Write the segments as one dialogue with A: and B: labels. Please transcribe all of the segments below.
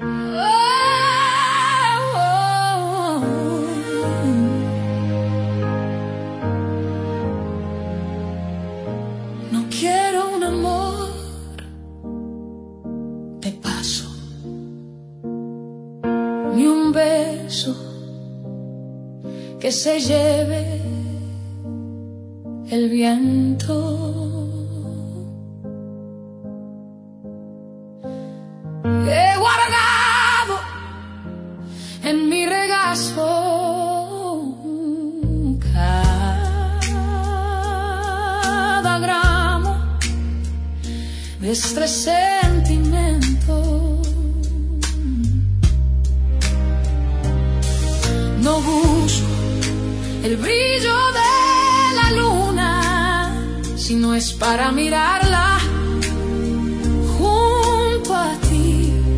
A: No quiero un amor de paso, ni un beso que se lleve el viento. He guardado en mi regazo cada gramo de este sentimiento. No busco el brillo de la luna si no es para mirarla junto a ti.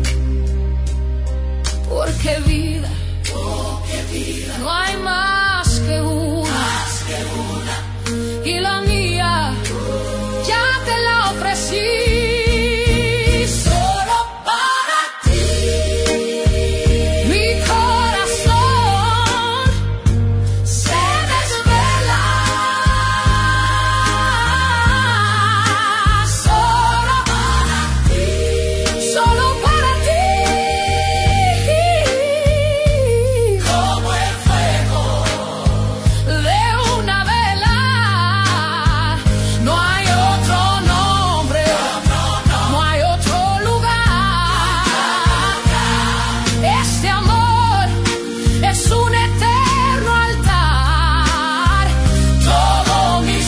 A: Porque vida, no hay más que una, y la mía ya te la ofrecí. Solo para ti, mi corazón se desvela. Solo para ti, solo para ti. Como el fuego de una vela, no hay otro nombre, no hay otro lugar. Este amor es un eterno altar, todo mi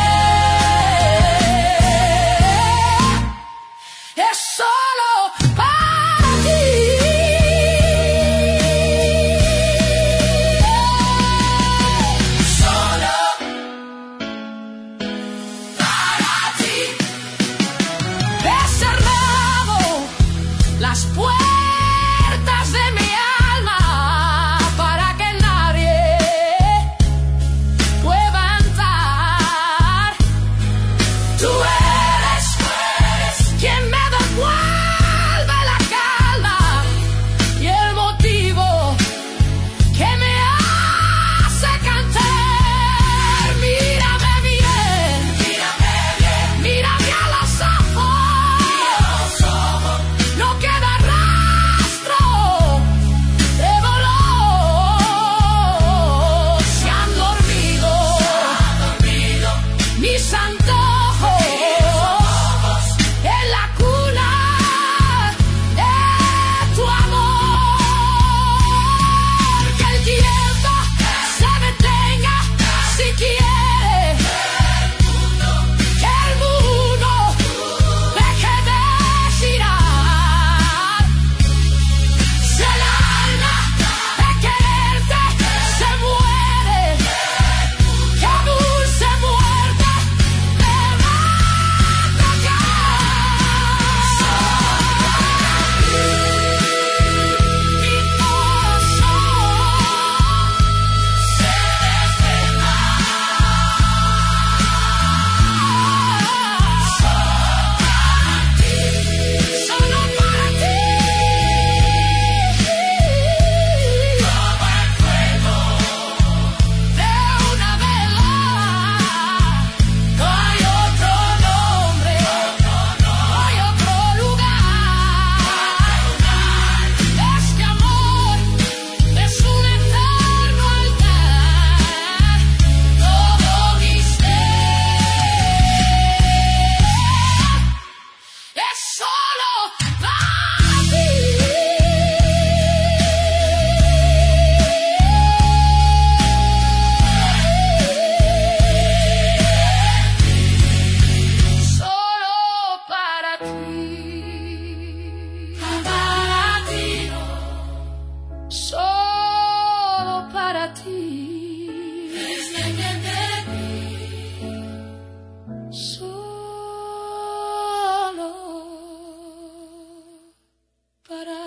A: ser es solo para ti. Solo para ti. He cerrado las puertas de mi alma para que nadie pueda entrar. Tú eres quien me devuelve la calma y el motivo que me hace cantar. Mírame bien, mírame a los ojos. No queda rastro de dolor. Se han dormido mis antojos en la cuna de tu amor. Que el tiempo se detenga si quiere. Que el mundo deje de girar. Si el alma de quererte se muere, qué dulce muerte me va a tocar. Mi corazón se desvela. Solo para ti. Como el fuego de una vela, no hay otro nombre, no hay otro lugar. Este amor es un eterno altar, todo mi ser es solo para ti. Solo para ti. Solo para ti. Solo para